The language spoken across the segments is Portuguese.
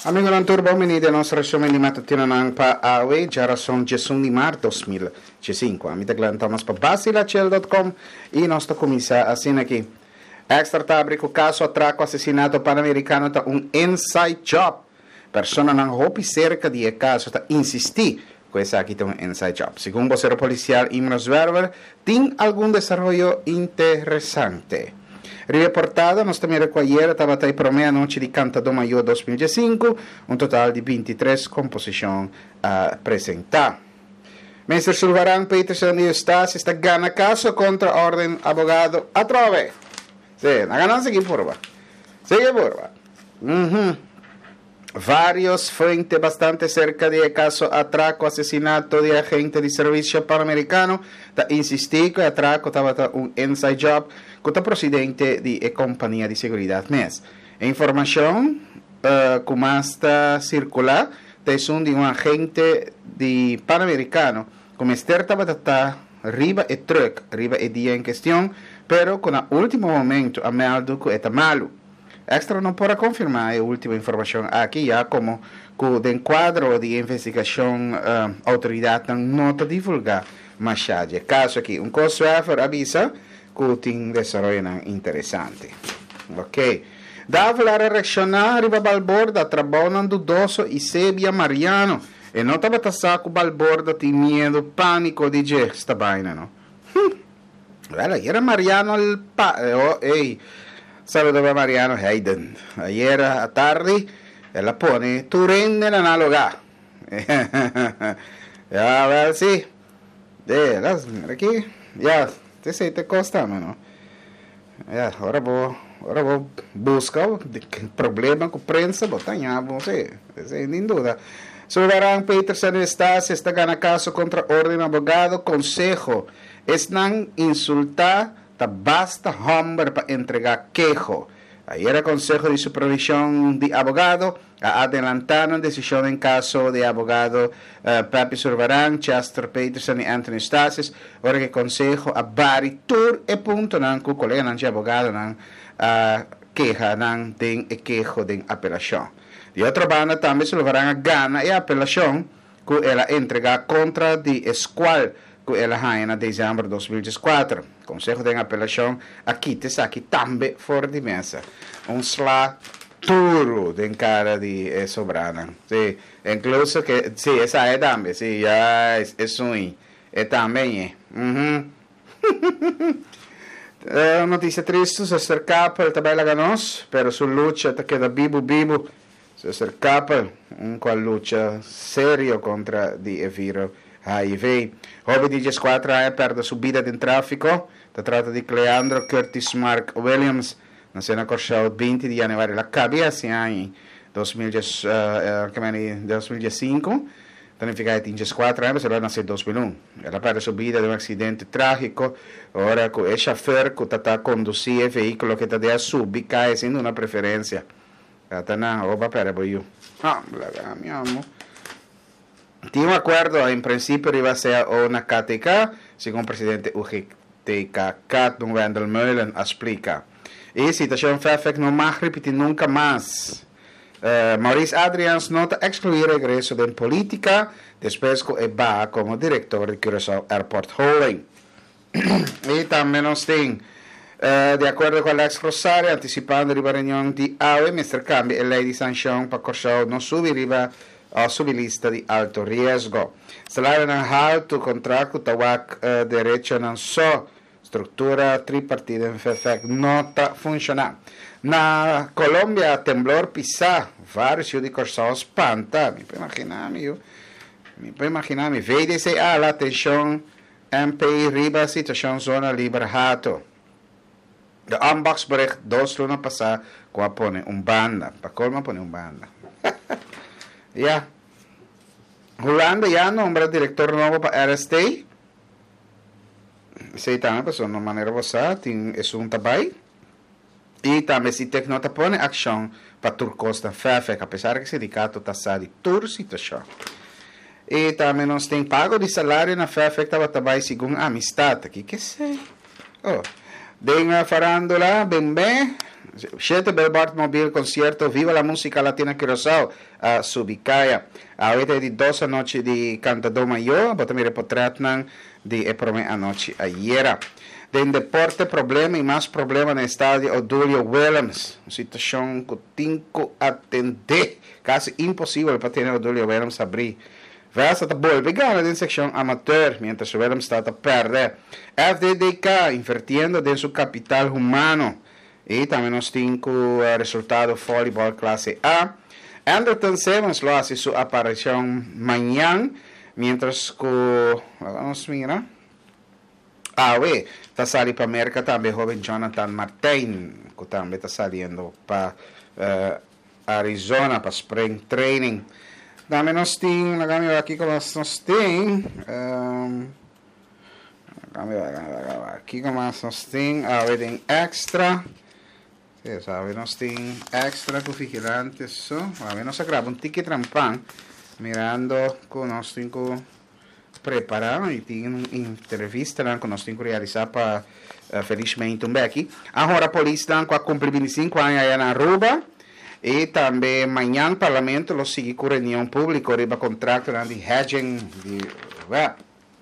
Amigo non turbo, venite alla nostra show di mattina pa awe, già sono Gesù di Mar 2005. Amite Glenn Thomas pa basilacel.com e nostro commissa assina aqui. Extra tabrico caso atraco assassinato panamericano ta un inside job. Persona non hopi cerca di caso ta insisti. Questa aqui tem un inside job. Según vocero policial Imre Zwerver, tiene algún desarrollo interesante. Riportata, nostra mira ayer estava aí para meia-noite de Canta do Maio 2005, um total de 23 composições a apresentar. Mr. Silvaran Peterson e Stas está ganando caso contra Orden Abogado Atrove. Sim, na ganância que porva. Sigue porva. Varios fuentes bastante cerca de caso atraco, asesinato de agente de servicio panamericano, da insistí que atraco estaba un inside job con el presidente de compañía de seguridad MES. Información como está circular es un agente de panamericano como estaba arriba el truck, arriba el día en cuestión, pero con el último momento a meldo que está malo. Extra não pode confirmar a última informação aqui, já como o enquadro de investigação autoridade não está divulgar mais tarde. Caso aqui, costo avisa que tem desenvolvimento interessante. Ok. Da falar reaccionar arriba Balborda, trabalhando dudoso e sebia Mariano. E não estava tassando Balborda, tem medo, pânico de esta vaina, não? Era Mariano ei. Saludaba Mariano Hayden. Ayer a tarde, él la pone, tu rende la analoga. Ya, a ver si. Mira aquí. Ya, te costa, mano. Ya, ahora vos busca problema con prensa, botañamos, sí, sin duda. Silvaran Peterson está gana caso contra orden abogado, consejo. Están insultar. Basta hombre para entregar quejo. Ayer el Consejo de Supervisión de Abogado adelantaron decisión en caso de abogado Papi Silvaran, Chester Peterson y Anthony Stasis. Ahora que el Consejo a bari tur e punto nan ku colega nan abogado nan queja nan den e quejo den apelación. De otra banda también Silvaran gana e apelación que ela entrega contra de escual que ela ganha em dezembro de 2014. Consejo de apelação aqui te saque também fora de mesa. Slá duro de cara de Sobrana. Sí, incluso que sí, essa é também, sí, já é ruim. É também notícia triste, se acercava, tabela ganos, pero su lucha te queda vivo, se acercava qual lucha serio contra de vírus HIV. Jovem de 14 anos perde sua vida em tráfico. Se trata de Cleandro Curtis Mark Williams. Nasceu na Corchal 20 de janeiro. La cabeça em 2005. Significa que tinha 4 anos, ela nasceu em 2001. Ela perde sua vida de acidente trágico. Agora, com o chofer que está conduzindo o veículo que está de subir, cai sendo uma preferência. Está na oba para boiú. Mi amor. Tiene un acuerdo, en principio iba a ser una KTK, según el presidente UGTK, Don Randall Mullen, explica. Y situación Fairfax no más repetir nunca más. Maurice Adrians nota excluir regreso de política, después que va como director de Curaçao Airport Holding. Y también nos tiene, de acuerdo con Alex Rosario, anticipando la reunión de AVE, Mr. Cambio, el ley de sanción para Curaçao no subirá a su lista de alto riesgo. Salário não alto, contrato, tawak derecho não só, estrutura tripartida em Fairfax não está funcionando. Na Colômbia, temblor pisar, vários de Curaçao espanta, me pode imaginar, veio dizer, a atenção, MP riba, situação zona libre rato. De Ambaxbrecht, 2 lunas passar, com a pone banda, para colma pone banda. Ya. Holanda ya nombra director nuevo para RST. Sí, también pues de una manera versátil, es un tabay. Y también si Tecnota pone acción para Turcosta Fairfax, a pesar que el sindicato está de toda situación. Y también nos tem pago de salário na Fairfax estava tabay según amistad. Aqui que sei. Oh. Den farándula, bem, 7 Billboard Mobile Concierto Viva la Música Latina Curaçao a Subicaya. Ahorita de 12 noche de Cantador Mayor, bota mi repotrat nan de eprome anoche ayer. De deporte problema e mais problema no estádio Odúlio Williams. Uma situação que tem que atender. Quase impossível para ter o Odúlio Williams abrir. Versa está volvendo na secção amateur, mientras o Williams está a perder. FDDK invirtiendo de seu capital humano. E também nós temos o resultado voleibol classe A. Anderton Simmons lo hace sua aparição amanhã, mientras que vamos mirar. Está saliendo para América também joven Jonathan Martin, que também está saliendo para Arizona para Spring Training. Também nós temos, aqui como nós temos, aqui como nós temos, em extra, sabe, nós temos extra com vigilantes, so, nós gravamos ticket rampan, mirando que nós temos preparado e tem uma entrevista que nós temos que realizar para felizmente aqui. Agora a polícia com a cumprir 25 anos aí na Aruba e também amanhã o parlamento lo sigue com reunião pública riba contrato de hedging de web.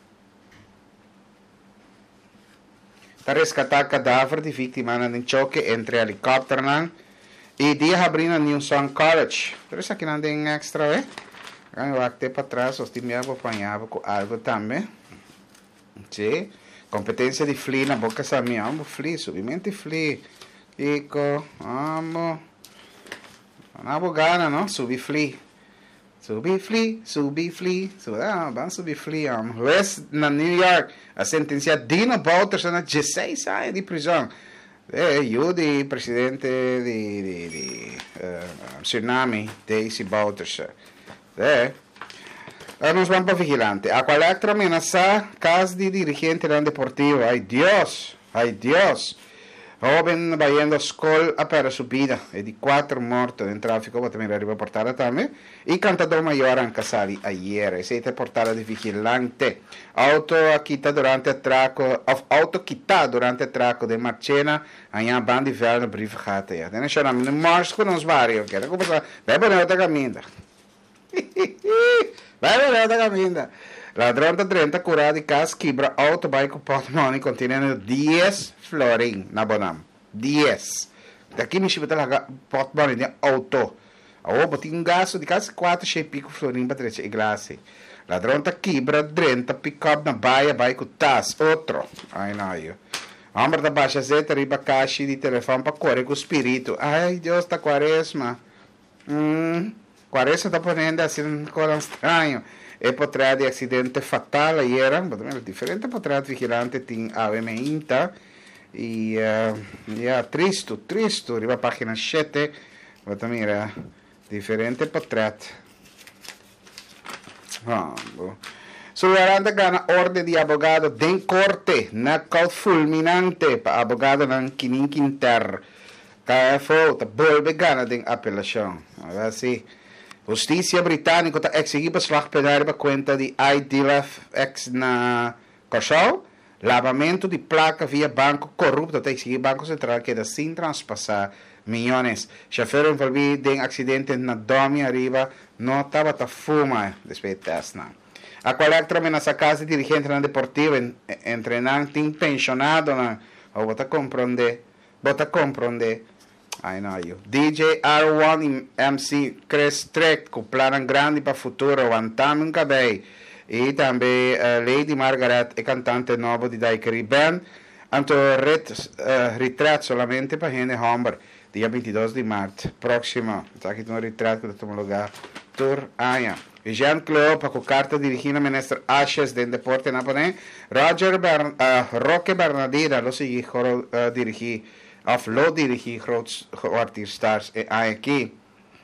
Para resgatar cadáver de vítima de choque entre helicóptero e dia abrindo Newsom College. Por isso aqui não tem extra, eu até para trás, eu estive apanhado com algo também. Sim. Competência de flee na boca sa minha. Amo flee, subimento flee. Iko, amo. Na bogana, não? Subi flee. Subi flee. Vamos subir flee, amo. West, na New York, a sentença Dino Bouters na 16 anos de prisão. Eu de presidente de Tsunami, Daisy Bouters. Nos vamos para vigilante. A qual extra amenaza caso de dirigente del deportivo. Ay Dios. Joven vayendo a escola para su vida. E de 4 mortos en tráfico. Vou também reportar também. E cantador maior en Casali ayer. Esse é portada de vigilante. Auto quita durante atraco de Marchena. Aí a banda de velho brief gata. Tem chamamos de março com os vários. Quero começar. Vai para outra caminha. Vai da caminha. Ladrão de 30 curado de casa quebra auto bike portmoney contendo 10 florin na Bonam. 10. Daqui me chama lá portmoney de auto. A botinha um gasto de quase 4 e pico florin para 3 e glace. Ladrão de quebra 30 pick-up na baia bike tas outro. Ai não eu. Homem da baixa zeta riba caixa de telefone para correr com o espírito. Ai Deus tá quaresma. Quaresma está ponendo assim coisa estranho. É por trás de acidente fatal ayer, diferente por trás de vigilante tem a inta e triste, riba página 7, bota mira, diferente por trás. Soberana gana ordem de abogado den corte, na cal fulminante para abogado ng kininkinter. KFO, ta bolbe gana den apelação. Assim. Justiça britânica está exigindo slag penal para conta de IDLF ex na Curaçao. Lavamento de placa via banco corrupto está exigindo Banco Central que dá sem transpassar milhões. Chauffeur envolvido em acidente na Domi arriba não estava a fumar despeito dessa. A qual é amenaça casa dirigente na deportiva treinando tem pensionado na ou bota compreender. Ai não eu. DJ R1 e MC Chris Trek com plano grande para o futuro, o Antônio Cabey. E também Lady Margaret é cantante nova de Daiquiri Band. Anto retrato solamente para gente Humber, dia 22 de março. Próximo. Está aqui um retrato que toma lugar. Tour Aya. Jean-Claude para com carta dirigida ao ministro Ashes de deporte naponês. Roque Bernardina, lo sigue dirigir. Of lo dirigi groot artistas aqui.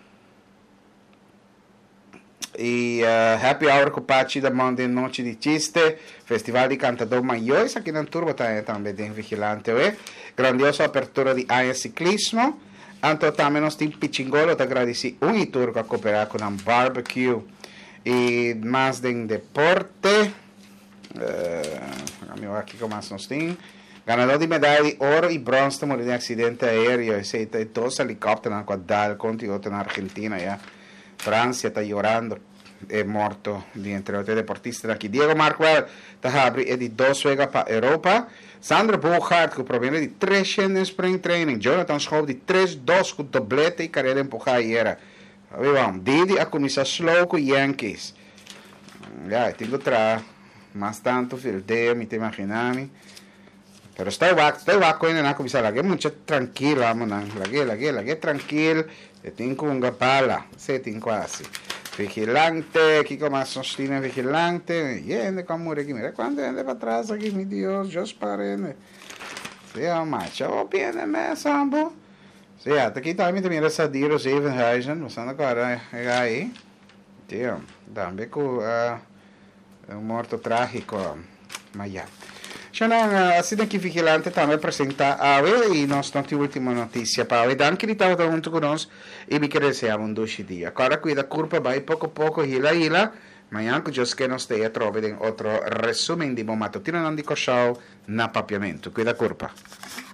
E Happy Hour com Pachi da Monday Noite de Chiste, Festival de Cantador Maior, isso aqui na turma também tem vigilante, grandiosa apertura de AIA Ciclismo, anto também nós temos Pichingolo, te agradeci um turco a cooperar com um barbecue, e mais de deporte, aqui como nós temos, Ganador di medaglia di oro e bronze morì in accidente aereo e sei dos helicópteros qua dal conti in Argentina, ya. Francia sta llorando, è morto di entre otros deportistas aquí. Diego Marquardt Tahabri è di 2 vegas para Europa. Sandro Bogaert, che proviene di 3 in spring training. Jonathan Schoop di 3-2 con doblete e carriera empujada ieri. Avevamo Didi a cominciare slow con Yankees. Ya, tengo tra más tanto fildeo, mi te imaginami. Pero estoy vaco en la comisa, la que mucho tranquilo, vamos, la que tranquilo, e tengo una pala, se tengo así. Vigilante, aquí como sostiene vigilante, yende con mure aquí, mira cuando ande para atrás aquí, mi Dios, Dios parene. Sí, macho, oh, viene me sambo. Sí, hasta aquí también te miras a Diro Zevenhuizen, we staan agora aí. Tío, también con un morto trágico, mas ya. Assim que vigilante também apresenta a e nós temos a última notícia para danke que estava junto conosco e me deseamos um doce dia. Agora cuida curva vai pouco a pouco hila, mas que Deus que nos tenha trovi em outro resumo de bom matutino não dico show na papiamento. Cuida curva.